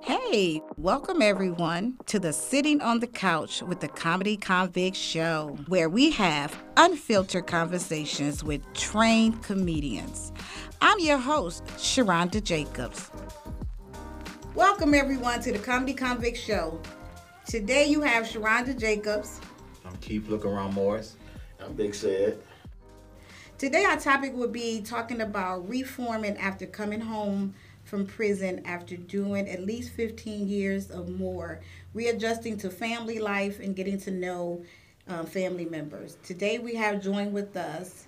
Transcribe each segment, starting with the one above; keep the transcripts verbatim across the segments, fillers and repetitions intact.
Hey, welcome everyone to the Sitting on the Couch with the Comedy Convict Show, where we have unfiltered conversations with trained comedians. I'm your host, Sharonda Jacobs. Welcome everyone to the Comedy Convict Show. Today you have Sharonda Jacobs. I'm Keith Look Around Morris. I'm Big Sad. Today our topic will be talking about reforming after coming home from prison after doing at least fifteen years or more, readjusting to family life and getting to know um, family members. Today we have joined with us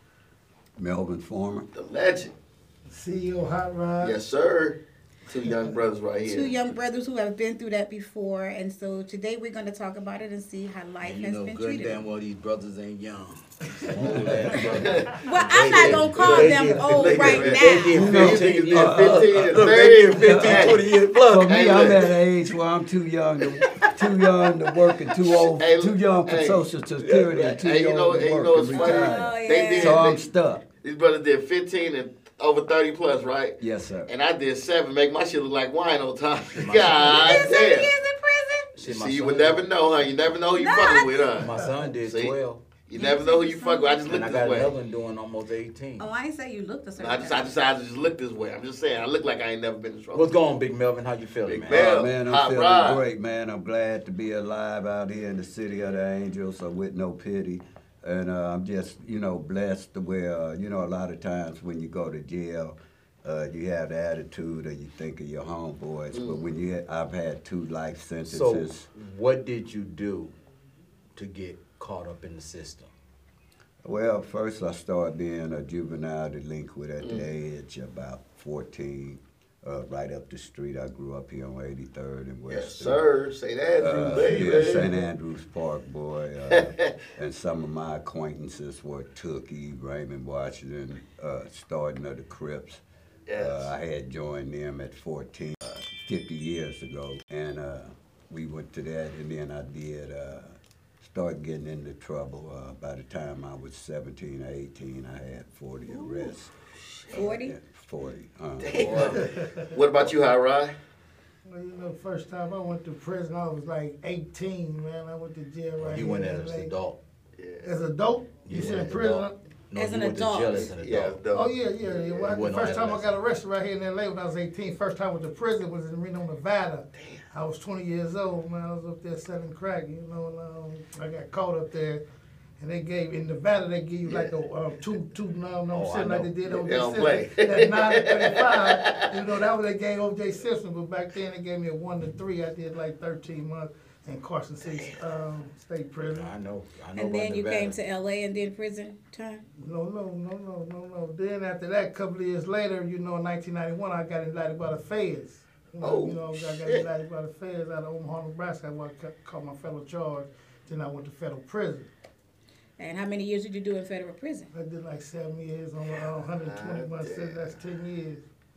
Melvin Foreman. The legend. C E O Hot Rod. Yes, sir. Two young brothers right here. two young brothers who have been through that before, and so today we're going to talk about it and see how life And you has know been good treated. damn well these brothers ain't young. Old ass brothers. Well, I'm not going to call They them did- old they right did- now. They did You know, fifteen, niggas uh, did fifteen and look, they thirty. did fifteen, twenty years plus. For me, Hey, I'm look. at an age where I'm too young to too young to work and too old, Hey, too young for hey. Social Security and too Hey, you young know, to hey, you work know and what's funny? retire. Oh, yeah. They did. So I'm they- stuck. These brothers did fifteen and over thirty plus, right? Yes, sir. And I did seven. Make my shit look like wine on time. My God You been seven damn. years in prison? Shit, my See, you son would did- never know, huh? You never know who you Nah, fucking with, huh? My son did See? twelve. You never know who you fucking with. I just And look I this got way. another one doing almost eighteen. Oh, I ain't say you looked a certain I just, I way. decided to just look this way. I'm just saying, I look like I ain't never been in trouble. What's going on, Big Melvin? How you feeling, Big man? Mel. Oh, man, I'm Hot feeling rod. great, man. I'm glad to be alive out here in the city of the angels, so with no pity. And uh, I'm just, you know, blessed to where, uh, you know, a lot of times when you go to jail, uh, you have the attitude or you think of your homeboys. But when you, ha- I've had two life So, sentences. what did you do to get caught up in the system? Well, first I started being a juvenile delinquent at the age of about fourteen, uh, right up the street. I grew up here on eighty-third and West Yes, Street. sir. Say that, Uh, baby. yeah, Saint Andrews Park, boy. Uh, and some of my acquaintances were Tookie, Raymond Washington, uh, starting of the Crips. Yes. Uh, I had joined them at fourteen, uh, fifty years ago. And uh, we went to that, and then I did uh, start getting into trouble. Uh, by the time I was seventeen or eighteen, I had forty arrests. forty? Yeah, forty. Uh, What about you, Hot Rod? Well, you know, first time I went to prison, I was like eighteen, man. I went to jail right He here went in in as L A. an adult. As an adult? You You went said as an prison? adult. No, As you an went to adult. jail as an Yeah, adult. dope. Oh, yeah, yeah. yeah. Well, You the went first on time I adolescent. got arrested right here in L A when I was eighteen, first time I went to prison was in Reno, Nevada. I was twenty years old, man. I was up there selling crack, you know, and um, I got caught up there. And they gave, in Nevada, they give you like a um, two, two, no, no, Oh, I shit like know. they did O J They don't Simpson. play. That nine to thirty-five, you know, that was they gave O J Simpson, but back then they gave me a one to three. I did like thirteen months in Carson City um, State Prison. I know. I know And then about you Nevada. came to L A and did prison time? No, no, no, no, no, no. Then after that, a couple of years later, you know, in nineteen ninety-one, I got indicted by the feds. You know, Oh, you know, I got shit. indicted by the feds out of Omaha, Nebraska. I went- caught my federal charge. Then I went to federal prison. And how many years did you do in federal prison? I did like seven years on uh, one hundred twenty God months. damn. That's ten years.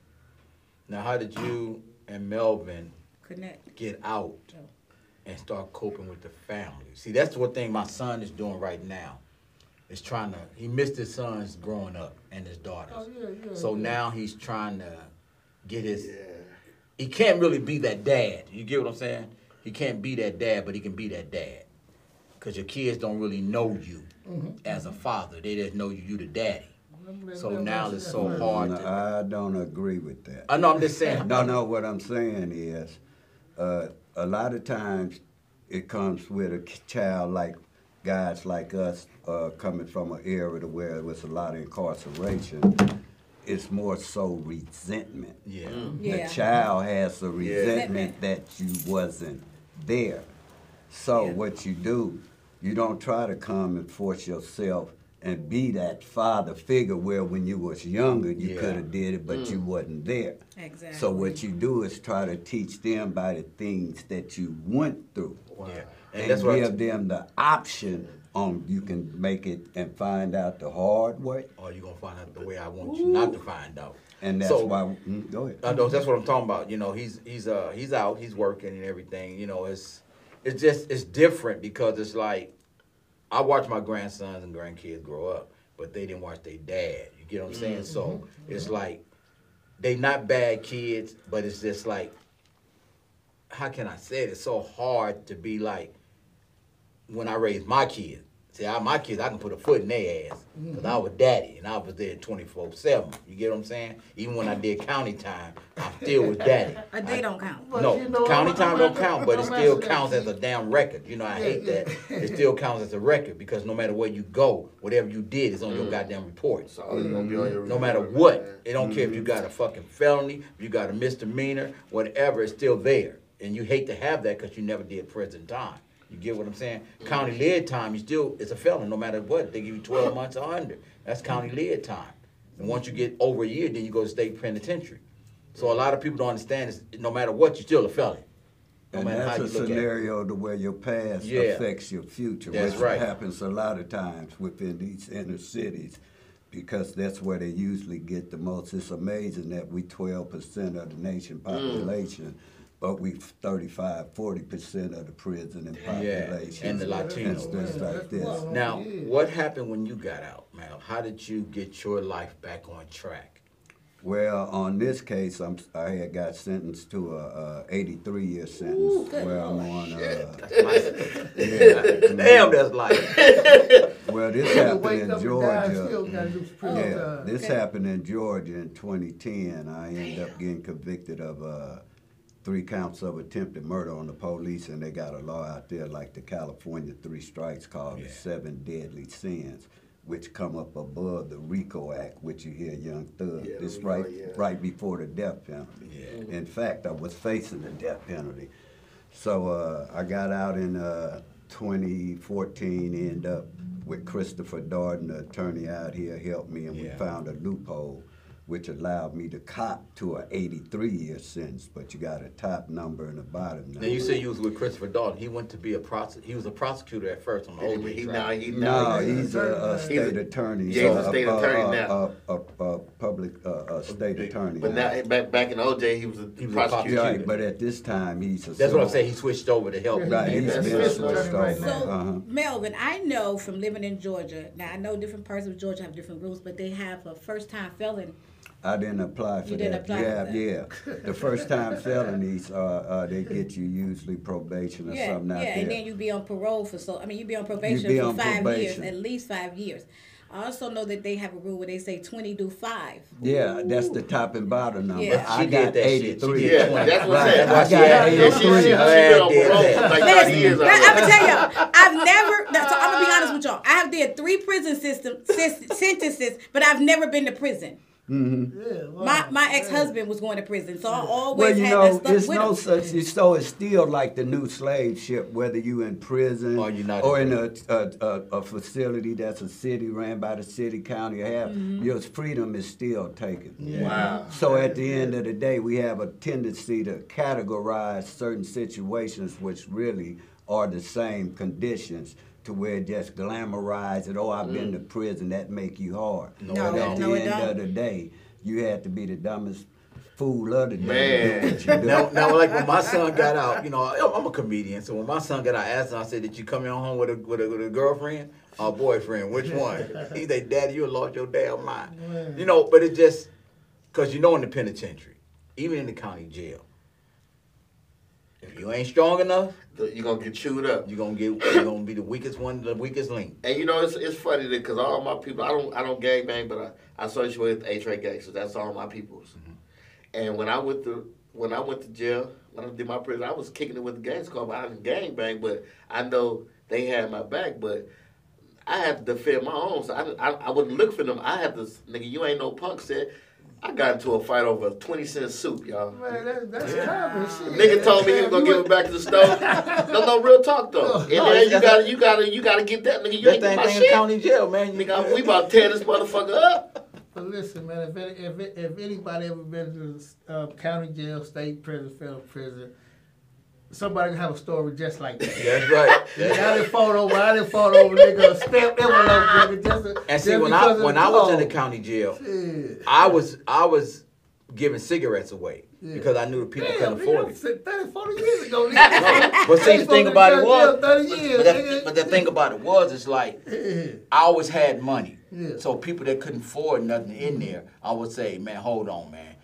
Now, how did you and Melvin Connect. get out Oh. and start coping with the family? See, that's one thing my son is doing right now. Is trying to, he missed his sons growing up and his daughters. Oh, yeah, yeah. So yeah. now he's trying to get his, Yeah. he can't really be that dad. You get what I'm saying? He can't be that dad, but he can be that dad. Because your kids don't really know you Mhm. as a father. They just know you, you the daddy. Let me- So let me now answer it's that so first. hard no, to, I don't agree with that. I know, I'm just saying. No, no, what I'm saying is, uh, a lot of times it comes with a k- child like guys like us uh, coming from an era to where there was a lot of incarceration. It's more so resentment. Yeah. Yeah. The child has a Resentment. resentment that you wasn't there. So Yeah. what you do, you don't try to come and force yourself and be that father figure where when you was younger you Yeah. could have did it, but you wasn't there. Exactly. So what you do is try to teach them by the things that you went through, Yeah. and, And that's what I give them the option on you can make it and find out the hard way, Or you gonna find out the way I want you not to find out. and that's So- why. Mm, go ahead. I know that's what I'm talking about. You know, he's he's uh he's out, he's working and everything. You know, it's it's just it's different because it's like I watch my grandsons and grandkids grow up, but they didn't watch their dad. You get what I'm saying? So it's like they not bad kids, but it's just like how can I say it? It's so hard to be like when I raised my kids. See, I, my kids, I can put a foot in their ass because I was daddy and I was there twenty-four seven. You get what I'm saying? Even when I did county time, I still was daddy. A day don't count. But, No, you know, county I'm- time I'm don't asking- count, but it I'm still asking counts that. as a damn record. You know, I Yeah, hate yeah. that. It still counts as a record because no matter where you go, whatever you did is on your goddamn report. So it's gonna be on your No matter report, what, man. it don't care if you got a fucking felony, if you got a misdemeanor, whatever, it's still there. And you hate to have that because you never did prison time. You get what I'm saying? County lid time, you still, it's a felony no matter what. They give you twelve months or under. That's county lid time. And once you get over a year, then you go to state penitentiary. So a lot of people don't understand is no matter what, you're still a felon. No And matter how that's you a look at it. scenario to where your past Yeah. affects your future, That's which right. happens a lot of times within these inner cities because that's where they usually get the most. It's amazing that we twelve percent of the nation population, but we thirty-five, forty percent of the prison and Yeah, population. and the Latinos. And things Yeah, like that's this. wild. Now, Yeah. what happened when you got out, Mal? How did you get your life back on track? Well, on this case, I'm, I had got sentenced to a, a eighty-three year sentence good where I'm Lord. on. Uh, Yeah. Damn, that's life. well, this You happened wake in up and die, still Georgia. gotta do some prison Yeah, time. this Okay. happened in Georgia in twenty ten. I ended up getting convicted of uh, three counts of attempted murder on the police, and they got a law out there like the California three strikes called Yeah. the seven deadly sins, which come up above the RICO Act, which you hear Young Thug. Yeah, the It's RICO, right, yeah. right before the death penalty. Yeah. In fact, I was facing the death penalty. So uh, I got out in uh, twenty fourteen, ended up with Christopher Darden, the attorney out here, helped me, and we Yeah. found a loophole which allowed me to cop to an eighty-three year sentence, but you got a top number and a bottom number. Now you say you was with Christopher Dalton. He went to be a prosec. He was a prosecutor at first on the He, old he, days, now, right? he, No, now he's a, a He's state a- attorney. yeah, he's a uh, state uh, attorney uh, now. A, a, a public, uh, a state big- attorney. But now, back, back in O J, he was a He was a prosecutor. Right, but at this time, he's a. That's what I'm civil- saying. He switched over to help. Right, He's he's a been civil switched attorney right over. now. So, Uh-huh. Melvin, I know from living in Georgia, now I know different parts of Georgia have different rules, but they have a first-time felon. I didn't apply for You that. didn't apply for yeah, that. yeah. The first time felonies, uh, uh, they get you usually probation or Yeah, something yeah, out there. and then you be on parole for so, I mean, you be on probation be for on five probation. years, at least five years. I also know that they have a rule where they say twenty do five. Yeah, that's the top and bottom number. Yeah. I She got did that shit. She eighty-three. did Yeah, twenty. that's what I'm Right, saying. I That's why got she had- Yeah, she, eighty-three. she, she Her been on ass did parole that. for like Listen, thirty years now, I'm already. gonna tell y'all, I've never. So I'm gonna be honest with y'all. I have did three prison system sys- sentences, but I've never been to prison. Yeah, wow. My my ex husband was going to prison, so I always Well, you had know, that stuff it's with no him. such. It's, so it's still like the new slave ship, whether you in prison Or you not or in in a, a, a, a facility that's a city ran by the city, county, or half. Mm-hmm. Your freedom is still taken. Wow. So at the end of the day, we have a tendency to categorize certain situations which really are the same conditions to where it just glamorize it. Oh, I've been to prison. That make you hard. No, No, but it at don't. the no, it end don't. of the day, you had to be the dumbest fool of the day Man. to do what you do. Now, now, like when my son got out, you know, I'm a comedian, so when my son got out, I asked him, I said, "Did you come in home with a with a, with a girlfriend or a boyfriend? Which one?" He said, "Daddy, you lost your damn mind." You know, but it just because you know in the penitentiary, even in the county jail, if you ain't strong enough, You're going to get chewed up. you're gonna get you're gonna be the weakest one, the weakest link. And you know, it's it's funny that because all my people, I don't I don't gang bang, but I, I associate with A-Train gangsters. That's all my peoples. And when I went to when I went to jail, when I did my prison, I was kicking it with the gangs club. I didn't gang bang, but I know they had my back. But I had to defend my own, so I I, I wouldn't look for them. I had to, nigga, you ain't no punk. Said I got into a fight over a twenty cent soup, y'all. Man, that, that's common shit. Nigga told me he was gonna give it back to the store. No, no, real talk though. And No, then you that's- gotta, you gotta, you gotta get that nigga. You That ain't get thing my ain't in shit. county jail, man. You- Nigga, we about to tear this motherfucker up. But listen, man, if any, if if anybody ever been to the uh, county jail, state prison, federal prison, somebody can have a story just like that. That's right. Nigga, I didn't fall over. I didn't fall over, nigga. A step envelope, nigga. Just, a, And see, just when I because of when the I was in the code. county jail, Shit. I was I was giving cigarettes away Yeah. because I knew the people Damn, couldn't nigga, afford I it. said thirty, forty years ago, nigga. No, but see, They the thing supposed about to it be was, in jail thirty years, but, the, nigga. but the thing about it was, it's like Yeah. I always had money. Yeah. So people that couldn't afford nothing in there, I would say, man, hold on, man.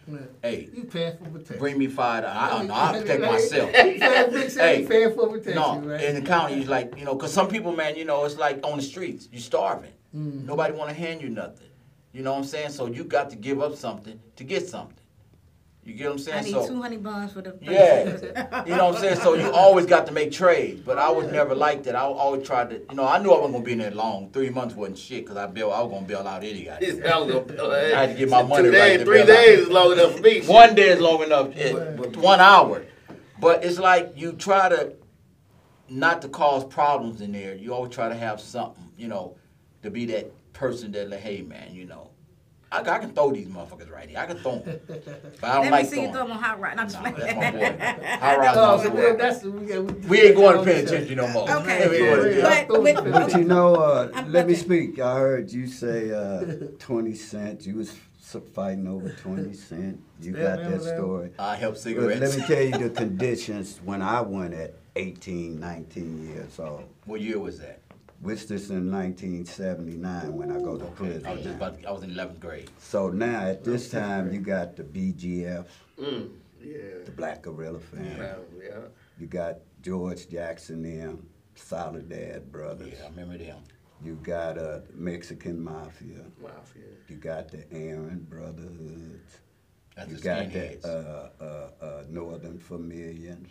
Man, Hey, you paying for protection. bring me five dollars. I don't know. I'll protect myself. You paying, Big Sam, Hey, you paying for protection, No, right? in the county, it's like, you know, because some people, man, you know, it's like on the streets, you starving. Mm. Nobody want to hand you nothing. You know what I'm saying? So you got to give up something to get something. You get what I'm saying? I need so, two honey buns for the yeah. You know what I'm saying? So you always got to make trades. But I was never like that. I always tried to, you know, I knew I wasn't going to be in there long. Three months wasn't shit because I built, I was going to bail out any guy. I had to get my money Two days, right to three bail out. days is long enough for me. One day is long enough. It, one hour. But it's like you try to not to cause problems in there. You always try to have something, you know, to be that person that like, hey man, you know, I, I can throw these motherfuckers right here. I can throw them. But I don't Let like me see you throwing throw them on hot rod. Not Nah, just that's like my boy. Hot rod's Oh, my so boy. we, that's, we, we, We ain't going to penitentiary no more. Okay. We ain't going to But- jail. but- But you know, uh, I'm let me okay. speak. I heard you say uh, twenty cents. You was s- fighting over twenty cents. You Yeah, got remember that that? story. I help But cigarettes. let me tell you the conditions when I went at eighteen, nineteen years old. What year was that? Which this in nineteen seventy-nine when I go to prison. I was just now. about. To, I was in eleventh grade. So now at this time you got the B G F, Mm, yeah. the Black Gorilla family. Yeah. Yeah. You got George Jackson them, Soledad Brothers. Yeah, I remember them. You got uh, Mexican Mafia. Mafia. You got the Aaron Brotherhoods. That's You the got skinheads. the uh, uh, uh, Northern Familians.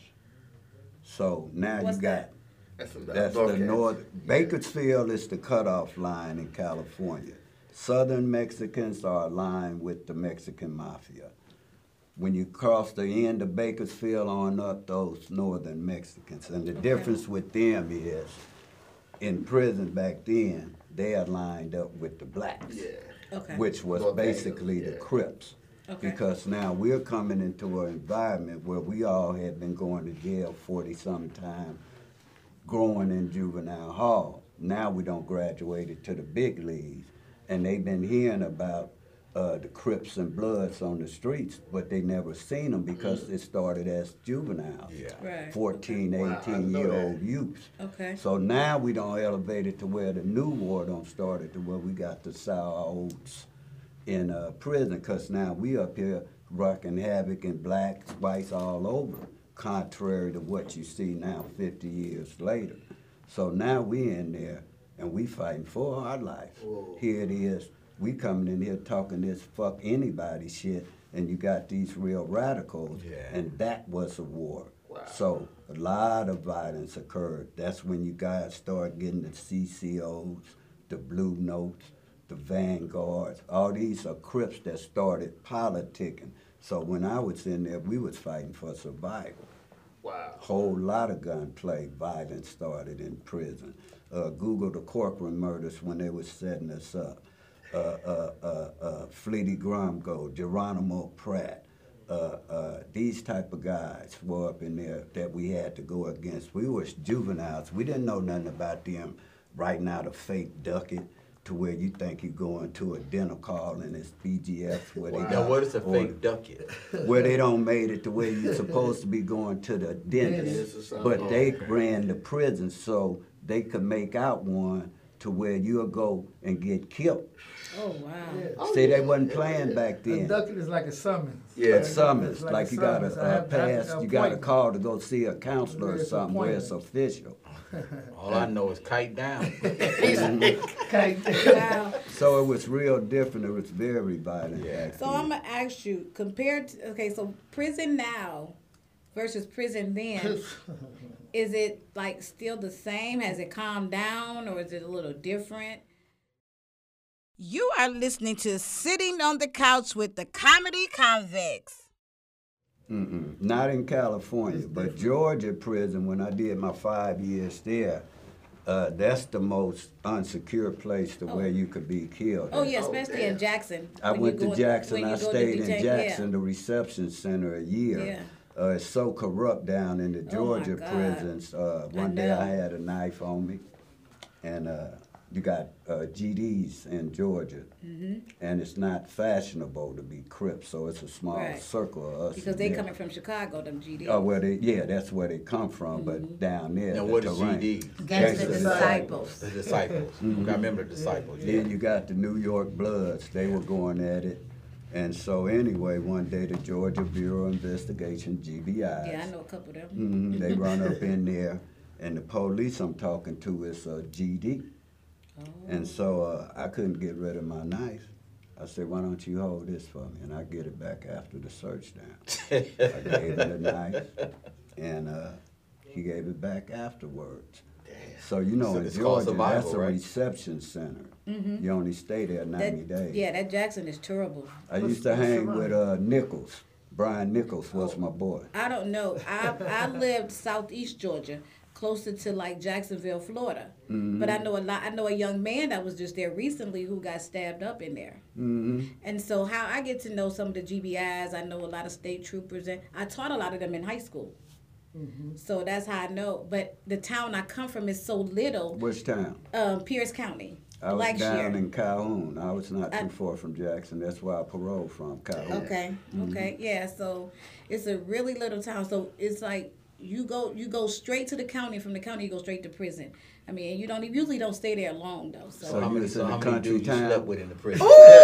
So now What's you got that? That's the that's North the Cats. north. Bakersfield is the cutoff line in California. Southern Mexicans are aligned with the Mexican Mafia. When you cross the end of Bakersfield on up, those Northern Mexicans, and the difference with them is, in prison back then, they are lined up with the blacks. Yeah. Okay. Which was North basically Angles, the yeah. Crips. Okay. Because now we're coming into an environment where we all had been going to jail forty-some time, growing in juvenile hall. Now we don't graduate it to the big leagues. And they've been hearing about uh, the Crips and Bloods on the streets, but they never seen them because it started as juveniles. Yeah. Right. fourteen, Wow, I didn't eighteen know year that. old youths. Okay. So now we don't elevate it to where the new war don't start it to where we got the sour oats in uh, prison, because now we up here rocking havoc and blacks, whites all over, contrary to what you see now fifty years later. So now we in there and we fighting for our life. Whoa. Here it is, we coming in here talking this fuck anybody shit, and you got these real radicals, Yeah. and that was a war. Wow. So a lot of violence occurred. That's when you guys start getting the C C Os, the Blue Notes, the Vanguards. All these are Crips that started politicking. So when I was in there, we was fighting for survival. Wow. Whole lot of gunplay violence started in prison. Uh, Google the Corcoran murders when they was setting us up. Uh, uh, uh, uh, Fleety Gromgo, Geronimo Pratt. Uh, uh, these type of guys were up in there that we had to go against. We was juveniles. We didn't know nothing about them writing out a fake ducat to where you think you're going to a dinner call and it's B G F where they Wow. Now, got, what is a or fake ducat? where they don't made it to where you're supposed to be going to the Dentist or dentist, something. but they ran the prison so they could make out one to where you'll go and get killed. Oh wow. Yeah. Oh, See, they yeah. wasn't Yeah, playing yeah. back A then. ducat is like a summons. Yeah. A summons, It's like a you got summons. I a, a have- I have pass, an you got a appointment. call to go see a counselor or Where it's something where it's appointment. official. All I know is kite down. Okay. Wow. So it was real different. It was very violent Yeah. back So then. I'm gonna ask you, compared to, okay, so prison now versus prison then, is it like still the same? Has it calmed down or is it a little different? You are listening to Sitting on the Couch with the Comedy Convicts. Mm-mm. Not in California, but Georgia prison, when I did my five years there, uh, that's the most unsecure place to where you could be killed. Oh at. yeah, Oh, especially damn. in Jackson. I when you went go to in- Jackson. when you I go to stayed in detain- Jackson, yeah. the reception center, a year. Yeah. Uh, it's so corrupt down in the Oh, my Georgia God. prisons. Uh, I one day I know. had a knife on me, and uh, you got uh, G Ds in Georgia, Mm-hmm. and it's not fashionable to be Crips, so it's a small Right. circle of us. Because in they there. coming from Chicago, them G Ds. Oh, well, they, yeah, that's where they come from, Mm-hmm. but down there, Now, the what is terrain. G D? Gangster Gangster disciples. The disciples. Okay, I remember the disciples. Yeah. Then you got the New York Bloods. They were going at it. And so anyway, one day the Georgia Bureau of Investigation, G B I, Yeah, I know a couple of them. mhm, they run up in there, and the police I'm talking to is uh, G D. Oh. And so uh, I couldn't get rid of my knife. I said, why don't you hold this for me? And I get it back after the search down. I gave him the knife, and uh, he gave it back afterwards. So, you know, So in it's called Georgia, survival, that's a right? reception center. Mhm. You only stay there ninety That, days. yeah, that Jackson is terrible. I What's- used to what's hang around? with uh, Nichols. Brian Nichols was my boy. I don't know. I I lived southeast Georgia, closer to like Jacksonville, Florida. Mm-hmm. But I know a lot. I know a young man that was just there recently who got stabbed up in there. Mm-hmm. And so how I get to know some of the G B Is, I know a lot of state troopers, and I taught a lot of them in high school. Mm-hmm. So that's how I know. But the town I come from is so little. Which town? Um, Pierce County, I was down Blackshear. in Calhoun. I was not too I- far from Jackson. That's where I paroled from, Calhoun. Okay, okay, yeah. So it's a really little town. So it's like you go you go straight to the county. From the county, you go straight to prison. I mean, you don't usually don't stay there long though. So, So how you many, was so in how the many country dudes you town? slept with in the prison?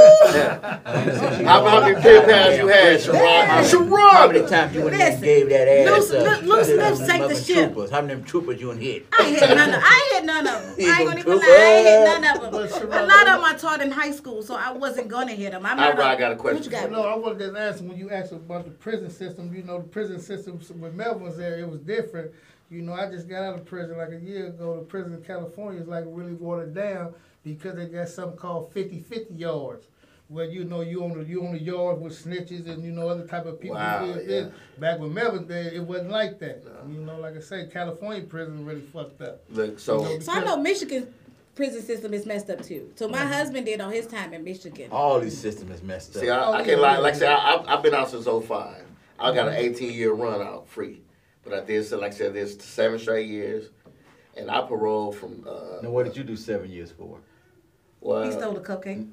How many pen pals you had, Sherrod? Sherrod! How many times you went in there and Listen, gave that ass Luke- up? Luke- Luke to Smith them take the mother ship. Troopers. How many troopers you done hit? I ain't hit none of I ain't hit none of them. You I ain't them gonna even lie. I ain't hit none of them. But Sherrod, A lot of them I taught in high school, so I wasn't gonna hit them. I'm All not. right, I got a question. What you got? No, I wanted to ask when you asked about the prison system. You know, the prison system when Melvin was there, it was different. You know, I just got out of prison like a year ago. The prison in California is like really watered down because they got something called fifty-fifty yards, where you know you on the you on the yard with snitches and you know other type of people. Wow, who did yeah. this. Back when Melvin did, it wasn't like that. You know, like I say, California prison really fucked up. Look, so So I know Michigan prison system is messed up too. So my husband did all his time in Michigan. All these systems is messed up. see, I, I can't lie. Like I said, I, I've- I've been out since oh five. I got an eighteen year run out free, but I did so like I said, this seven straight years, and I paroled from. Uh, Now, what did you do seven years for? well, He stole a cupcake.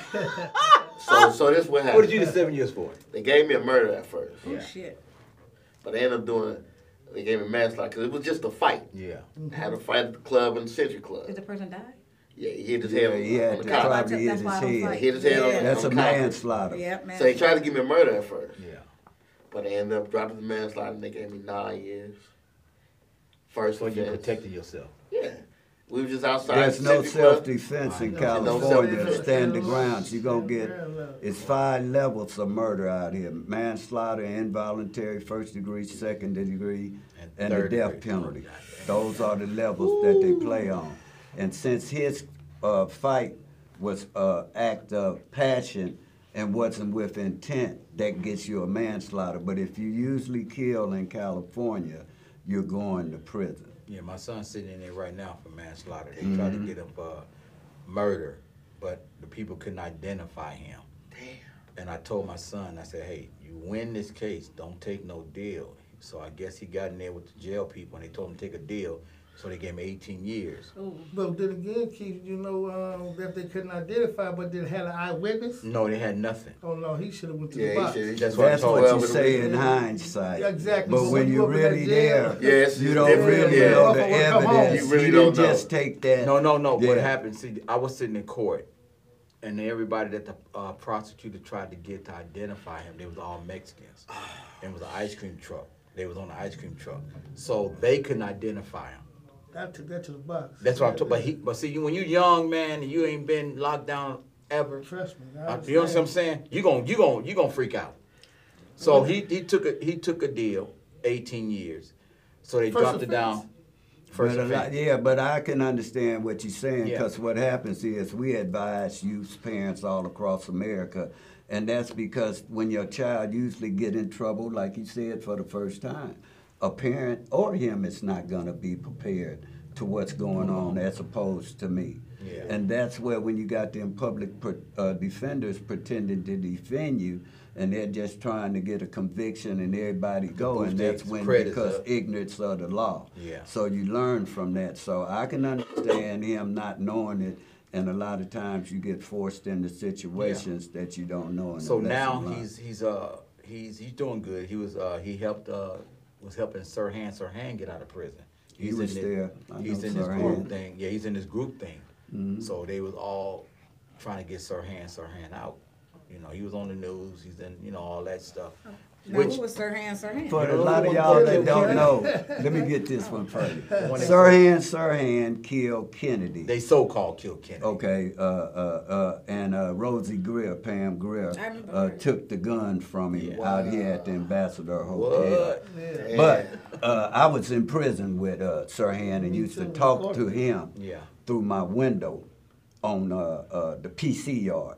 so so this what happened. What did you do seven years for? They gave me a murder at first, Oh Yeah. shit. but they ended up doing. They gave me manslaughter because it was just a fight. Yeah. I had a fight at the club in the Century Club. Did the person die? Yeah, he hit his Yeah, head on, he had on to the That's why I collar. probably took- hit that's his why I don't head. fight. Hit his head on- Yeah. That's a on the collar. manslaughter. Yeah, man. So they tried to give me murder at first, Yeah. but they ended up dropping the manslaughter and they gave me nine years. First So you offense. protected yourself. Yeah. We were just outside. There's the no Century Club. self-defense in No California. self-defense. Stand the grounds. You're going to get, Yeah. it's five levels of murder out here. Manslaughter, involuntary, first degree, second degree, And and the third death degree. penalty. Those are the levels that they play on. And since his uh, fight was uh, act of passion and wasn't with intent, that gets you a manslaughter. But if you usually kill in California, you're going to prison. Yeah, my son's sitting in there right now for manslaughter. They tried to get him for murder, but the people couldn't identify him. Damn. And I told my son, I said, hey, you win this case, don't take no deal. So I guess he got in there with the jail people, and they told him to take a deal. So they gave him eighteen years. Ooh. But then again, Keith, you know um, that they couldn't identify, but they had an eyewitness. No, they had nothing. Oh no, he should have went to Yeah, the he box. should. That's what I That's told what him. you with say the- in hindsight. Yeah, exactly. But So when you you're up in that really jail- there, Yes, you it's don't different, really yeah. know the Motherfucker, come home. evidence. You really you don't didn't know. just take that. No, no, no. What Yeah. happened, see, I was sitting in court, and everybody that the uh, prosecutor tried to get to identify him, they was all Mexicans. It was an ice cream truck. They was on the ice cream truck. So they couldn't identify him. I took that to the box. That's what I'm talking about. He, but see, you when you young, man, and you ain't been locked down ever, Trust me. I uh, you know what I'm understand. saying? You gon' you gon' you gon' freak out. So he he took a he took a deal, eighteen years. So they First dropped it offense? down. First But a lot- offense. yeah, but I can understand what you're saying Yeah. because what happens is we advise youth parents all across America, and that's because when your child usually get in trouble, like you said, for the first time, a parent or him is not going to be prepared to what's going on as opposed to me. Yeah. And that's where when you got them public pre- uh, defenders pretending to defend you, and they're just trying to get a conviction and everybody go, boost and their that's when credits because up. ignorance of the law. Yeah. So you learn from that. So I can understand him not knowing it, and a lot of times you get forced into situations that you don't know. And So the lesson now learned. he's he's uh he's he's doing good. He was uh he helped uh was helping Sirhan Sirhan get out of prison. He He's was in there. This, I he's know in this Sirhan. group thing. Yeah, he's in this group thing. Mhm. So they was all trying to get Sirhan Sirhan out. You know, he was on the news. He's in, you know, all that stuff. Now, Which who was Sirhan Sirhan? For You a know, lot of who y'all killed that don't Kennedy? know, let me get this one for you. One that- Sirhan Sirhan killed Kennedy. they so-called killed Kennedy. Okay, uh, uh, uh, and uh, Rosie Greer, Pam Greer, I remember uh, her. took the gun from him Yeah. out here at the Ambassador Hotel. What? Yeah. But uh, I was in prison with uh, Sirhan and Me used to too, talk of to course. him Yeah. through my window on uh, uh, the P C yard.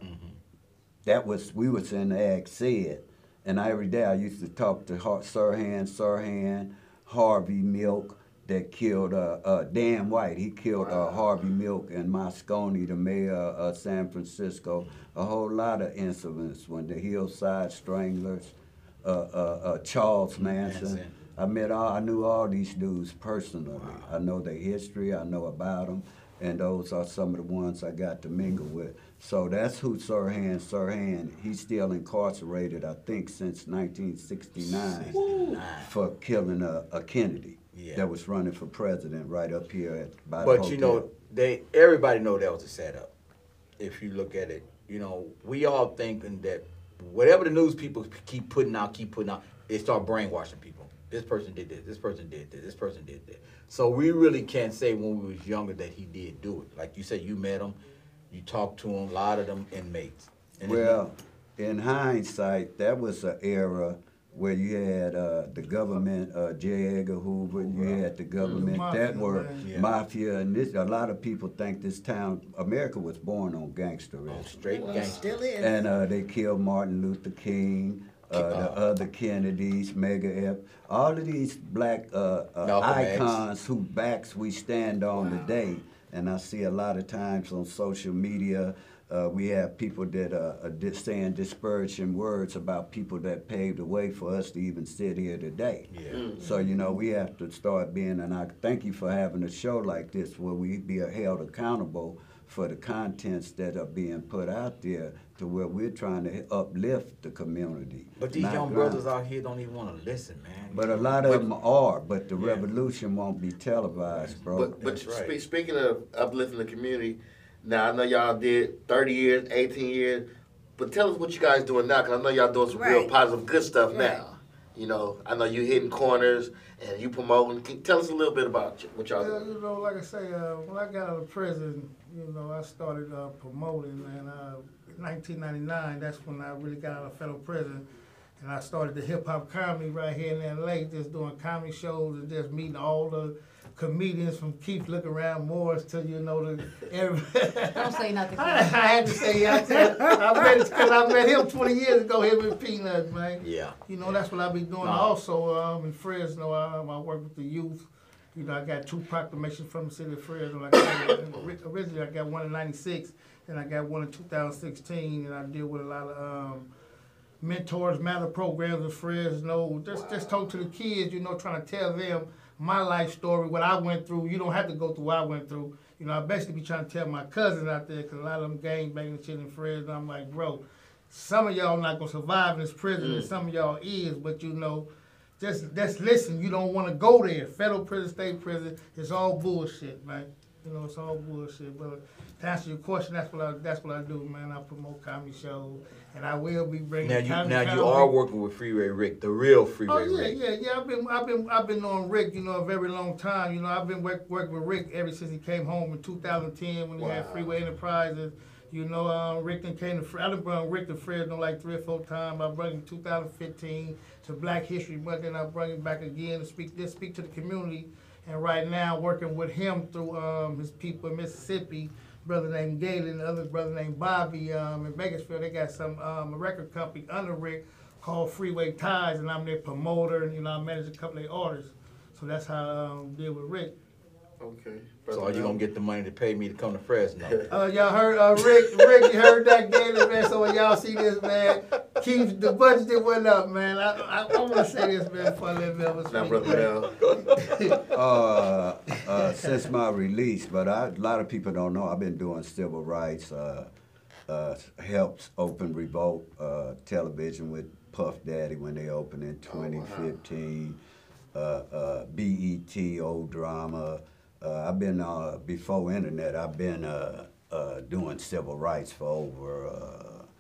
That was, we was in Ag Said, and every day I used to talk to Har- Sirhan, Sirhan, Harvey Milk, that killed uh, uh, Dan White. He killed uh, Harvey Milk and Moscone, the mayor of San Francisco. A whole lot of incidents when the Hillside Stranglers, uh, uh, uh, Charles Manson. Manson. I met all, I knew all these dudes personally. I know their history, I know about them, and those are some of the ones I got to mingle with. So that's who Sirhan Sirhan. He's still incarcerated, I think, since nineteen sixty-nine sixty-nine. for killing a, a Kennedy Yeah. that was running for president right up here at by the But you know, hotel. they everybody know that was a setup. If you look at it, you know, we all thinking that whatever the news people keep putting out, keep putting out, they start brainwashing people. This person did this. This person did this. This person did that. So we really can't say when we was younger that he did do it. Like you said, you met him, you talked to him. A lot of them inmates. And it's Well, in hindsight, that was an era where you had uh, the government, uh, J. Edgar Hoover, you had the government mafia, that were man. Yeah. mafia, and this, a lot of people think this town, America was born on gangsterism. not straight Well, gangster. still is. And uh, they killed Martin Luther King, uh, the Uh, other Kennedys, Mega F, all of these black uh, uh, Malcolm X. icons whose backs we stand on today. And I see a lot of times on social media, uh, we have people that uh, are dis- saying disparaging words about people that paved the way for us to even sit here today. Yeah. So, you know, we have to start being, and I thank you for having a show like this where we be held accountable for the contents that are being put out there to where we're trying to uplift the community. But these not young grind. brothers out here don't even want to listen, man. But a lot of them are, but the Yeah. revolution won't be televised, bro. But but That's right. spe- speaking of uplifting the community, now I know y'all did thirty years, eighteen years, but tell us what you guys doing now, because I know y'all doing some real Right. positive, good stuff Right. now. You know, I know you hitting corners and you promoting. Can, tell us a little bit about you, what y'all Yeah, doing. you know, like I say, uh, when I got out of prison, you know, I started uh, promoting, and uh, in nineteen ninety-nine, that's when I really got out of federal prison, and I started the hip hop comedy right here in L A, just doing comedy shows and just meeting all the comedians from Keith Look Around Morris to, you know, the everybody. Don't say nothing. I, I had to say, yeah, I, tell you, I met because I met him twenty years ago, him and Peanuts, man. Yeah. You know, that's what I've been doing. No. Also, um, in Fresno, um, I work with the youth. You know, I got two proclamations from the city of Fresno. Like I said, originally, I got one in ninety-six, and I got one in two thousand sixteen, and I deal with a lot of um, mentors, matter programs in Fresno. Just, just talk to the kids, you know, trying to tell them my life story, what I went through. You don't have to go through what I went through. You know, I basically be trying to tell my cousins out there, because a lot of them gang banging shit in Fresno. I'm like, bro, some of y'all not gonna survive in this prison, and some of y'all is, but you know, just just listen. You don't want to go there. Federal prison, state prison, it's all bullshit, man. You know, it's all bullshit. But to answer your question, that's what I that's what I do, man. I promote comedy shows, and I will be bringing. Now you comedy now you comedy. are working with Freeway Rick, the real Freeway Oh yeah, Rick. yeah, yeah. I've been, I've been, I've been on Rick, you know, a very long time. You know, I've been work, working with Rick ever since he came home in two thousand ten when he had Wow. Freeway Enterprises. You know, uh, Rick then came to. Fre- I done brought Rick to Fresno like three or four times. I brought him in two thousand fifteen to Black History Month, then I brought him back again to speak, just speak to the community. And right now, working with him through um, his people in Mississippi, brother named Galen, another brother named Bobby um, in Bakersfield. They got some um, a record company under Rick called Freeway Ties, and I'm their promoter, and you know I manage a couple of their artists. So that's how I um, deal with Rick. Okay. So are you gonna get the money to pay me to come to Fresno? Uh, y'all heard uh, Rick? Rick, you heard that, Galen, man. So when y'all see this, man, keep the budget that went up, man. I I, I want to say this, man, before I let me ever Now, speak. brother Mel. uh, uh, since my release, but I, a lot of people don't know, I've been doing civil rights, uh, uh, helps Open Revolt uh, television with Puff Daddy when they opened in twenty fifteen, uh, uh, B E T, Old Drama. Uh, I've been, uh, before internet, I've been uh, uh, doing civil rights for over uh,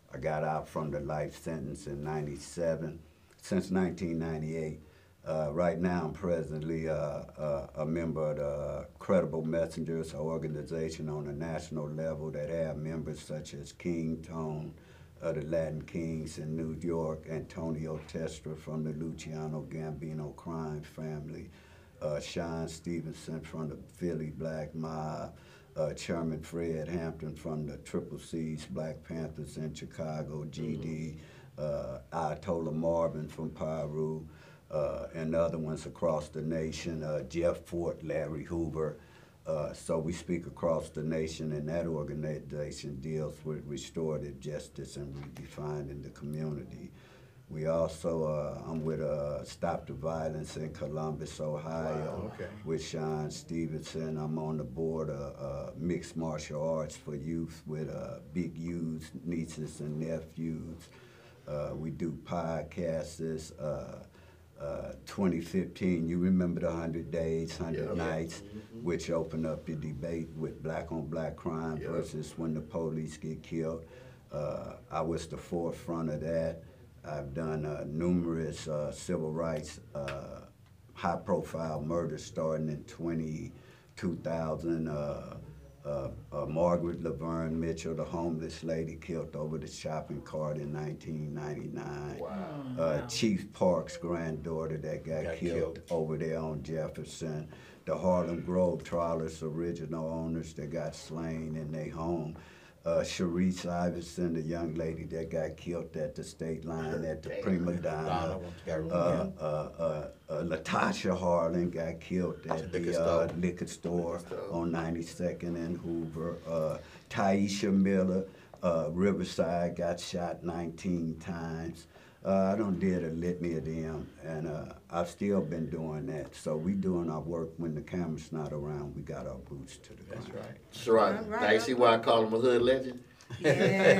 I got out from the life sentence in ninety-seven, since nineteen ninety-eight. Uh, right now, I'm presently uh, uh, a member of the Credible Messengers, an organization on a national level that have members such as King Tone of the Latin Kings in New York, Antonio Testra from the Luciano Gambino crime family, uh, Sean Stevenson from the Philly Black Mob, uh, Chairman Fred Hampton from the Triple C's Black Panthers in Chicago, G D, uh, Ayatollah Marvin from Peru, uh, and other ones across the nation, uh, Jeff Fort, Larry Hoover. Uh, so we speak across the nation, and that organization deals with restorative justice and redefining the community. We also, uh, I'm with uh, Stop the Violence in Columbus, Ohio, Wow, okay. with Sean Stevenson. I'm on the board of uh, Mixed Martial Arts for Youth with uh, Big U's, nieces and nephews. Uh, we do podcasts. Uh, Uh, twenty fifteen, you remember the one hundred days, one hundred Yeah. nights, Mm-hmm. which opened up the debate with black on black crime Yeah. versus when the police get killed. Uh, I was the forefront of that. I've done uh, numerous uh, civil rights, uh, high profile murders starting in twenty, two thousand. Uh, Uh, uh, Margaret Laverne Mitchell, the homeless lady killed over the shopping cart in nineteen ninety-nine. Wow. Uh, Chief Park's granddaughter that got, Got killed, killed. over there on Jefferson. The Harlem Grove Trawlers original owners that got slain in their home. Uh, Sharice Iverson, the young lady that got killed at the state line at the Damn. Prima Donna. Uh, uh, uh, uh, Latasha Harlan got killed at the liquor the uh, store. liquor store Liquor store. on ninety-second and Hoover. Uh, Taisha Miller, uh, Riverside, got shot nineteen times. Uh, I done did a litany of them, and uh, I've still been doing that. So we doing our work when the camera's not around. We got our boots to the ground. That's right. That's right. All right, Now you see why I call him a hood legend? Yeah,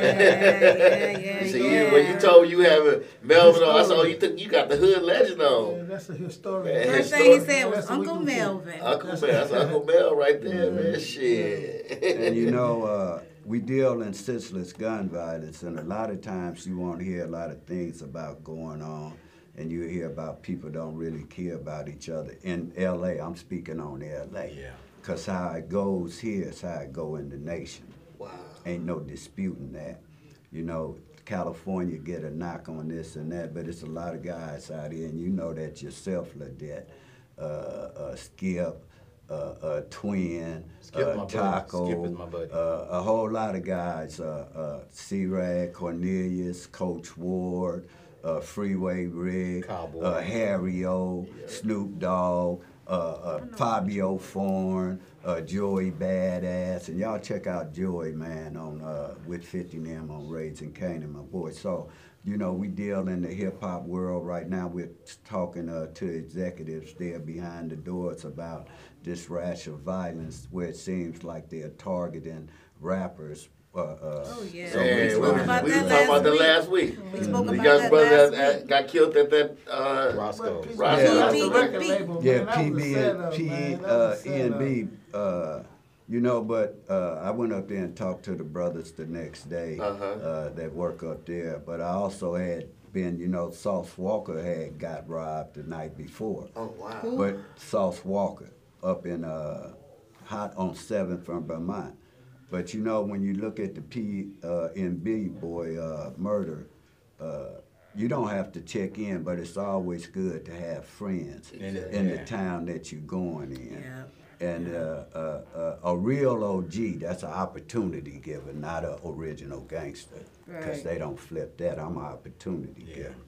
yeah, yeah, You see, yeah. you, when you told me you have a Melvin on, I saw you think you got the hood legend Yeah, on. that's a historic. Man, First thing he historic. said was That's what we Uncle do, too. Melvin. Uncle Mel, that's Uncle Mel right there, man. Shit. And you know, uh, we deal in senseless gun violence, and a lot of times you won't hear a lot of things about going on, and you hear about people don't really care about each other. In L A, I'm speaking on L A. Yeah. Because how it goes here is how it go in the nation. Wow. Ain't no disputing that. You know, California get a knock on this and that, but it's a lot of guys out here, and you know that yourself, Ladette, uh, uh, Skip, uh, uh, Twin, Skip uh, my buddy. Taco, Skip is my buddy. Uh, a whole lot of guys, uh, uh, C-Rag, Cornelius, Coach Ward, uh, Freeway Rig, Cowboy. uh, Harry O, Snoop Dogg, uh, uh, Fabio Foreign, uh, Joey Badass, and y'all check out Joey, man, on uh, with fifty and them on Raising Canaan, my boy. So, you know, we deal in the hip hop world right now. We're talking uh, to executives there behind the doors about this rash of violence, where it seems like they're targeting rappers. Uh, uh, Oh, yeah. so Hey, we we, spoke we, about we that was talking about last that week. last week. We spoke The about young that brother last that, that week. got killed at that. Uh, Roscoe. Right. Yeah, Yeah. that's P the and record B. label, Yeah, man. That was a P B setup, and P man. That uh, was a E and setup. B. Uh, you know, but uh, I went up there and talked to the brothers the next day Uh-huh. uh, that work up there. But I also had been, you know, Sauce Walker had got robbed the night before. Oh wow. But Sauce Walker up in uh, hot on seventh from Vermont. But you know, when you look at the P N B boy uh, murder, uh, you don't have to check in, but it's always good to have friends In it, in yeah. the town that you're going in. Yeah. And uh, uh, uh, a real O G, that's an opportunity giver, not an original gangster. Because Right. they don't flip that. I'm an opportunity Yeah. giver.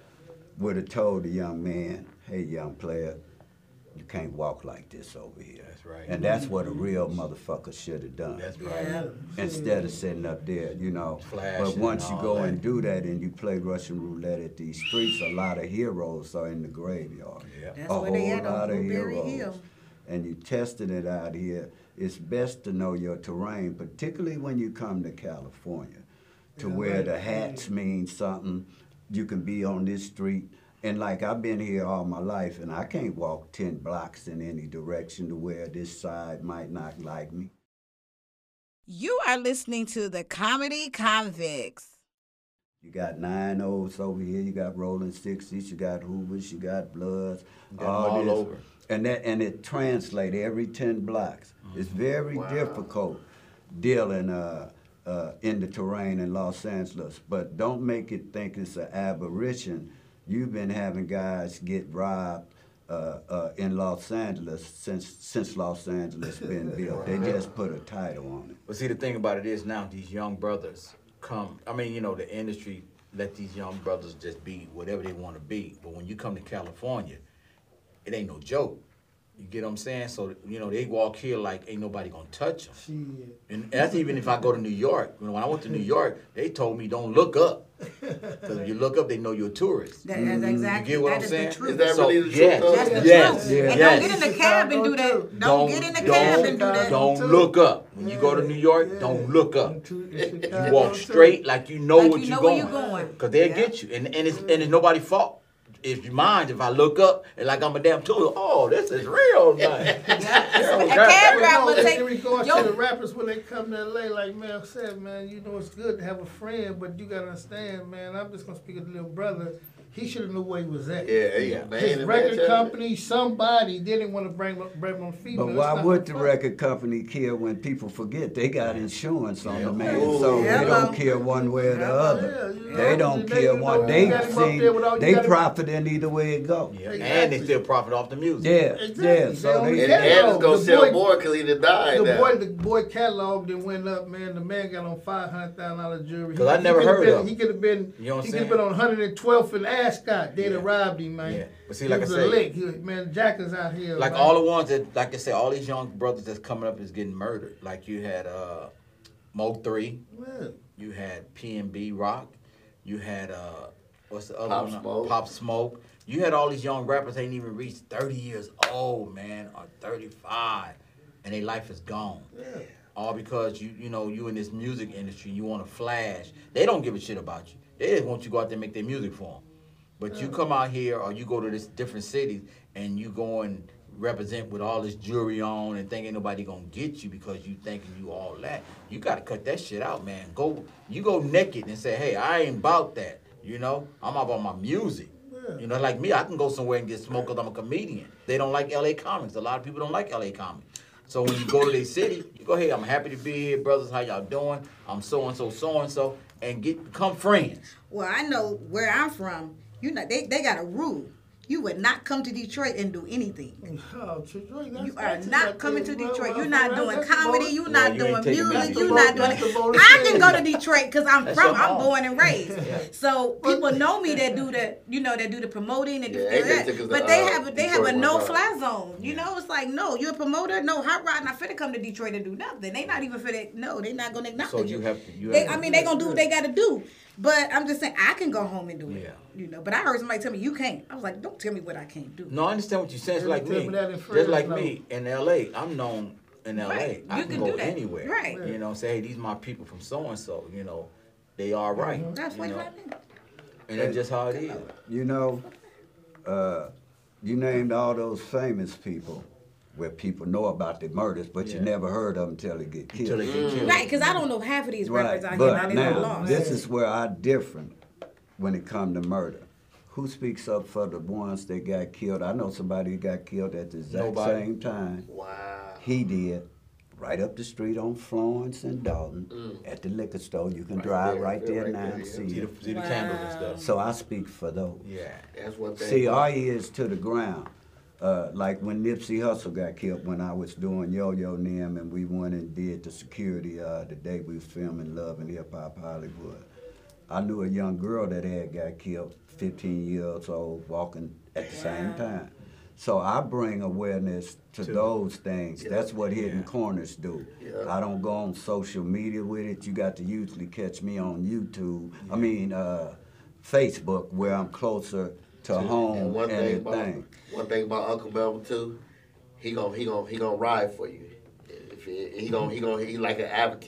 Would have told the young man, hey, young player, you can't walk like this over here. That's right. And that's what a real motherfucker should have done. That's right. Yeah. Instead of sitting up there, you know. Flashing But once and you all go that. and do that and you play Russian roulette at these streets, a lot of heroes are in the graveyard. Yeah. That's a where they whole at on lot of Blueberry heroes. Hill. And you testing it out here. It's best to know your terrain, particularly when you come to California, to Yeah, where right. the hats mean something. You can be on this street. And like I've been here all my life, and I can't walk ten blocks in any direction to where this side might not like me. You are listening to the Comedy Convicts. You got nine O's over here. You got Rolling Sixties. You got Hoovers. You got Bloods. Got 'em all this. over. And that and it translates every ten blocks. Mm-hmm. It's very Wow. difficult dealing uh, uh, in the terrain in Los Angeles. But don't make it think it's an aberration. You've been having guys get robbed uh, uh, in Los Angeles since since Los Angeles been built. They just put a title on it. But see, the thing about it is now these young brothers come. I mean, you know, the industry let these young brothers just be whatever they want to be. But when you come to California, it ain't no joke. You get what I'm saying? So, you know, they walk here like ain't nobody gonna touch them. Shit. And that's even if I go to New York. You know, when I went to New York, they told me don't look up. Because if you look up, they know you're a tourist. That, that's exactly. You get what that I'm is saying? the truth. Is that So, really the truth? yes, though? That's the yes, truth. yes. And yes. don't get in the cab and do that. Don't, Don't- get in the don't- cab and do that. Don't look up. When you go to New York, Yeah. don't look up. In Tu- in You Chicago, walk too. straight like you know Like what you you're know where going. you're going. Because they'll Yeah. get you. And, and, it's, and it's nobody's fault. If you mind, if I look up and like I'm a damn tool, oh, this is real. Man. Yeah. A God. cab But driver no, will in take. regards Yo, to the rappers when they come to L A, like Mel said, man, you know it's good to have a friend, but you gotta understand, man. I'm just gonna speak of the little brother. He should have knew where he was at. Yeah, yeah, Yeah. man. His and record man, company, somebody didn't want to bring bring on female. But It's why not would no the fun. record company care when people forget they got insurance on the man? Ooh. So they Hello. don't care one way or the other. Yeah, you They know, don't they- care you one. know, They you got him up see there with all- you they got him- profit in either way it go. Yeah. Exactly. And they still profit off the music. Yeah, Exactly. yeah. They So only they And, Yeah, and it's no, gonna the sell boy- more because he done died The now. boy, the boy catalog then went up, man. The man got on five hundred thousand dollar jewelry. 'Cause I He- never he could've heard been, of He him. could have been. You know what he I'm could have been saying? on one hundred twelfth and Ascot. They'd have Yeah. robbed him, man. Yeah. But see, He like I was a say- lick. He was- man, Jackers out here. Like man. all the ones that, like I said, all these young brothers that's coming up is getting murdered. Like you had uh, Mo three, Yeah. you had P N B Rock, you had uh, what's the other Pop one? Smoke. Pop Smoke. You had all these young rappers ain't even reached thirty years old, man, or thirty-five, and their life is gone. Yeah. All because you you know you in this music industry, you want to flash. They don't give a shit about you. They just want you to go out there and make their music for them. But you come out here or you go to this different cities and you go and represent with all this jewelry on and think ain't nobody gonna get you because you thinking you all that. You gotta cut that shit out, man. Go you go naked and say, hey, I ain't about that. You know, I'm about my music. Yeah. You know, like me, I can go somewhere and get smoked because I'm a comedian. They don't like L A comics. A lot of people don't like L A comics. So when you go to their city, you go, hey, I'm happy to be here, brothers. How y'all doing? I'm so and so, so and so, and get become friends. well, I know where I'm from. You know, they, they got a rule. You would not come to Detroit and do anything. Oh, Detroit, that's- You are that's not like coming the- to well, Detroit. well, You're not well, doing that's the comedy. bonus. You're Well, not you doing ain't taking music. nothing. You're That's not the doing. bonus. That's the bonus I can thing. go to Detroit because I'm That's from. your I'm home. born and raised. So people know me that do the, you know, that do the promoting and Yeah, do A J that. took us to, But they uh, have a, they have a Detroit one no time. fly zone. You know, it's like no, you're a promoter. No, hot rod not finna come to Detroit and do nothing. They not even finna. No, they not gonna acknowledge So you have to. You They, have I to, mean, they gonna do what they gotta do. But I'm just saying, I can go home and do it. Yeah. You know. But I heard somebody tell me you can't. I was like, don't tell me what I can't do. No, I understand what you're saying. It's They like tell me. me that in Just like Fresno. me in L A. I'm known in L A. Right. I You can can go do that. anywhere. Right. You know, say, hey, these my people from so and so. You know, they all right. That's you what know? I mean. And that's just how it is. You know, uh, you named all those famous people where people know about the murders, but you Yeah. never heard of them until they get killed. Until they get killed. Right, because I don't know half of these rappers out here. But Now they know now, laws. this is where I different when it come to murder. Who speaks up for the ones that got killed? I know somebody who got killed at the exact Nobody. same time. Wow. He did. Right up the street on Florence and Dalton at the liquor store. You can Right drive there, right yeah, there right now there, and yeah. see See the, it. see the candles and stuff. So I speak for those. Yeah. That's one thing. See, our ears to the ground. Uh, like when Nipsey Hussle got killed when I was doing Yo-Yo and them, and we went and did the security uh, the day we was filming Love and Hip Hop Hollywood. I knew a young girl that had got killed, fifteen years old, walking at the same time. So I bring awareness to To- those things. Yeah. That's what Hidden Yeah. Corners do. Yeah. I don't go on social media with it. You got to usually catch me on YouTube. I mean, uh, Facebook, where I'm closer to home And and, one thing about everything. one thing about Uncle Melvin too, he gon' he gon' he gon' ride for you. If he, he gon' he gon' he like an advocate.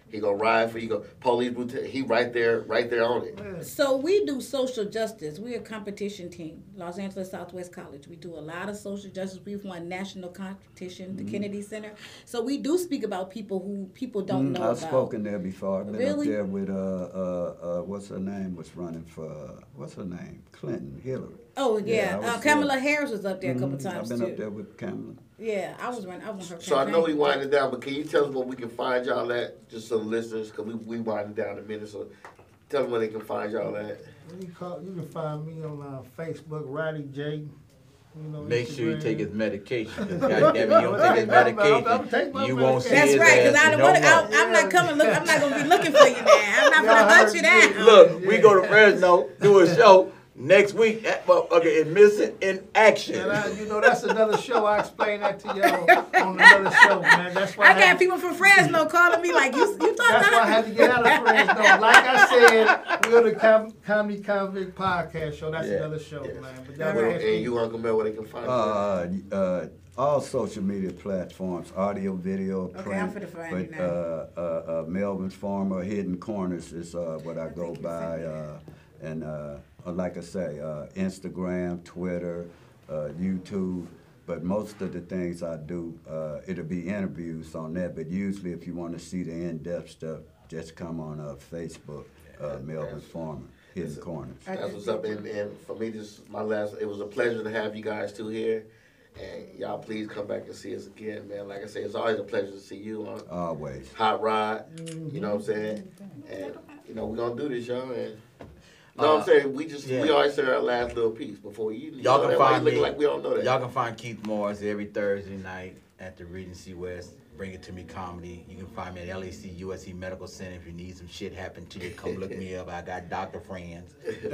He gonna ride for you. Go police brutality. He right there, right there on it. So we do social justice. We're a competition team, Los Angeles Southwest College. We do a lot of social justice. We've won national competition, the Mm-hmm. Kennedy Center. So we do speak about people who people don't Mm, know I've about. spoken there before. I've been Really? up there with, uh, uh, uh, what's her name, was running for, uh, what's her name? Clinton, Hillary. Oh yeah, I was uh, there. Kamala Harris was up there a couple Mhm. times I've been too. up there with Kamala. Yeah, I was running. I was her. So I know campaign. we winding down, but can you tell us where we can find y'all at, just so the listeners, because we we winding down in a minute. So tell them where they can find y'all at. You, call, you can find me on uh, Facebook, Roddy J. You know, Make sure you Instagram. take his medication. 'Cause goddamn it, you don't take his I'm- I'm- I'm taking medication, my you won't see That's his right, because ass I don't no want to. more. I'm not coming. Look, I'm not gonna be looking for you now. I'm not Y'all gonna hunt heard you me. down. Look, we go to Fresno, do a show next week. That motherfucker is missing in action. And I, you know, that's another show. I explain that to y'all on another show, man. That's why I had- got people from Fresno calling me like, you, you thought That's why I that? had to get out of Fresno. Like I said, we're the Com- Comedy Convict Podcast show. That's Yeah. another show, man. But y'all All Well, right. ask and me- you, Uncle Mel, where they can find you. Uh, uh, all social media platforms, audio, video, Okay, print. I'm finna find you but now. uh, uh, uh, Melvin's Farmer, Hidden Corners is uh, what I go think you by, said uh, and uh, uh, like I say, uh, Instagram, Twitter, uh, YouTube. But most of the things I do, uh, it'll be interviews on that. But usually, if you want to see the in-depth stuff, just come on uh, Facebook, uh, Melvin's Farmer, Hidden Corners. That's what's up. And, and for me, this is my last. It was a pleasure to have you guys two here. And y'all, please come back and see us again, man. Like I say, it's always a pleasure to see you on Always. Hot Rod. You know what I'm saying? And you know we're gonna do this, y'all. And you know what I'm saying? We just yeah. we always say our last little piece before you. you Y'all know can that? Why you find looking me. like we don't know that. Y'all can find Keith Morris every Thursday night at the Regency West. Bring It To Me Comedy. You can find me at L A C U S C Medical Center if you need some shit happen to you. Come look me up. I got doctor friends.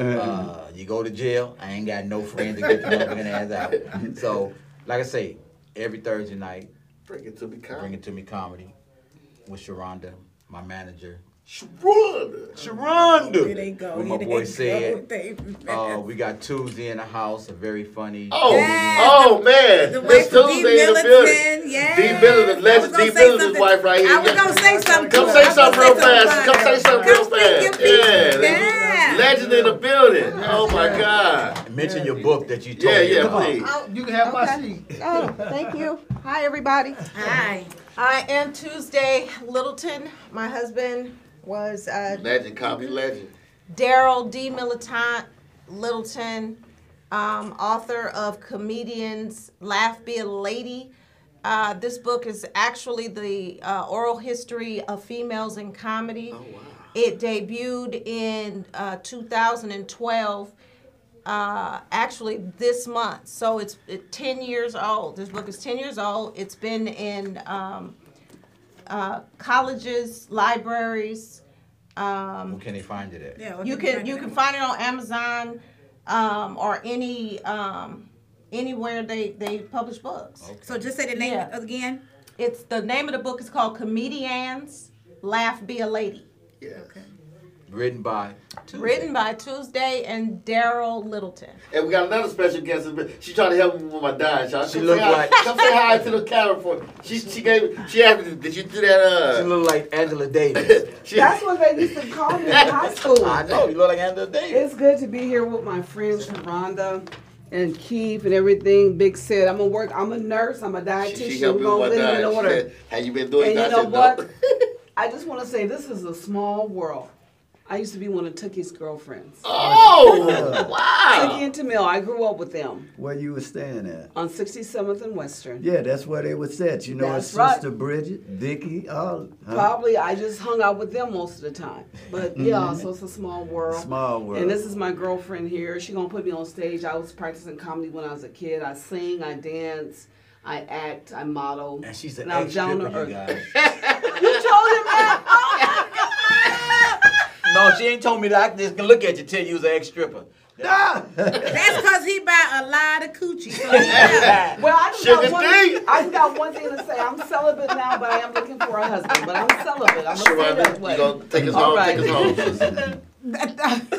Uh, you go to jail, I ain't got no friends to get your motherfucking ass out. So, like I say, every Thursday night, Bring it to me, Bring It To Me Comedy with Sharonda, my manager. Sharonda. Sharonda! Here they go. What my Here boy they said. go. They- Uh, we got Tuesday in the house, a very funny. Oh, Yes, oh man! The This wife of D. Tuesday in the building. Middleton, yes. D. Middleton, legend. I was D. gonna say Middleton's something- wife right here. I was Yeah. gonna say something. Come to say her. I was something gonna real say fast. about Come her. say something Come real speak fast. your piece. Yeah. Yeah. Legend in the building. Oh my God. Mention your book that you told Yeah, me yeah, about. please. Oh, you can have my Okay. seat. Oh, thank you. Hi, everybody. Hi. I am Tuesday Littleton. My husband was uh, Legend, comedy legend. Daryl D. Militant Littleton, um, author of Comedians Laugh Be a Lady. Uh, this book is actually the uh, oral history of females in comedy. Oh wow. It debuted in uh, two thousand twelve, uh, actually this month. So it's it, ten years old. This book is ten years old. It's been in um, uh, colleges, libraries. Um, Where can they find it at? Yeah, you okay, can you can find it on Amazon um, or any um, anywhere they, they publish books. So just say the name Yeah. again. It's the name of the book is called Comedians Laugh Be a Lady. Yeah. Written by Tuesday. Written by Tuesday and Daryl Littleton. And we got another special guest. She trying to help me with my diet, y'all. She Come look say hi- like- Come say hi to the camera for. She she gave. She asked me, did you do that? She Uh. look like Angela Davis. she, That's what they used to call me in high school. I know, you look like Angela Davis. It's good to be here with my friends Rhonda and Keith and everything. Big said, I'm gonna work. I'm a nurse. I'm a dietitian. she, she helped me We're with gonna my live in diet. She order. said, how you been doing? And I you know said, what? no. I just want to say this is a small world. I used to be one of Tookie's girlfriends. Oh, Tookie wow. and Tamil. I grew up with them Where you was staying at? on sixty-seventh and Western. Yeah, that's where they was at. You know, That's his right. sister Bridget, Vicky, all. huh? Probably I just hung out with them most of the time. But yeah, so it's a small world. Small world. And this is my girlfriend here. She gonna put me on stage. I was practicing comedy when I was a kid. I sing, I dance, I act, I model. And she's an And I'm down to ex-stripper, you earth. guys. You told him that? Oh my God! No, she ain't told me that. I can just look at you till you was an ex-stripper. That's because he buy a lot of coochie. So he buy- Well, I just, Sugar got one, D. I just got one thing to say. I'm celibate now, but I am looking for a husband. But I'm celibate. I'm gonna say that Sharonda, way. you gonna take us All home? right. Take us home.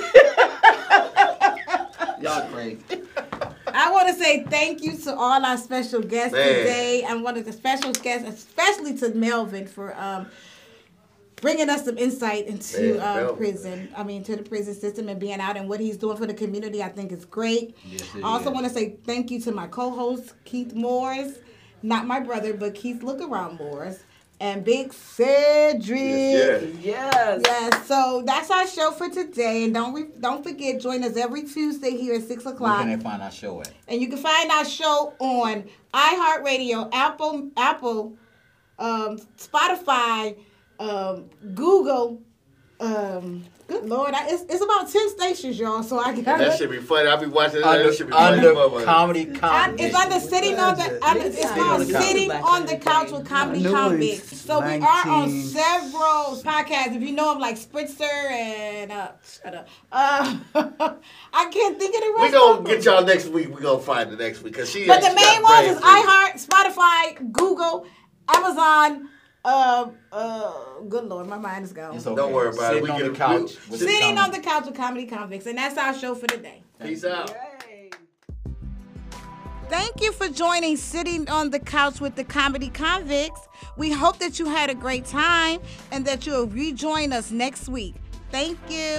Y'all crazy. I want to say thank you to all our special guests Man. today. I wanted the special guests, especially to Melvin for um bringing us some insight into Yeah, uh, no. prison. I mean, to the prison system and being out and what he's doing for the community. I think is great. Yes, it I also is. want to say thank you to my co-host Keith Morris, not my brother, but Keith Look Around Morris, and Big Cedric. Yes, yes. Yes. Yes, so that's our show for today, and don't re- don't forget, join us every Tuesday here at six Where o'clock. can they find our show at? And you can find our show on iHeartRadio, Apple, Apple, um, Spotify, um, Google. Um, good Lord, I, it's, it's about ten stations, y'all. So I got That should be funny. I'll be watching that. Under, That should be funny. under motherfucker. comedy I, convicts. it's under sitting on the. Under, it's Sitting called on the couch. sitting on the couch with comedy New convicts. ones, So we are on nineteen. several podcasts. If you know them, like Spritzer and uh, shut up. Uh, I can't think of the rest. We gonna of get them. y'all next week. We gonna find the next week because she. But she the main got ones brain is freeze. iHeart, Spotify, Google, Amazon. Uh, uh, good Lord, my mind is gone. It's okay. Don't worry about it. Sitting We on get the a- couch. we- with Sitting comedy- on the couch with comedy convicts, and that's our show for today. Peace out. Yay. Thank you for joining Sitting on the Couch with the Comedy Convicts. We hope that you had a great time and that you'll rejoin us next week. Thank you.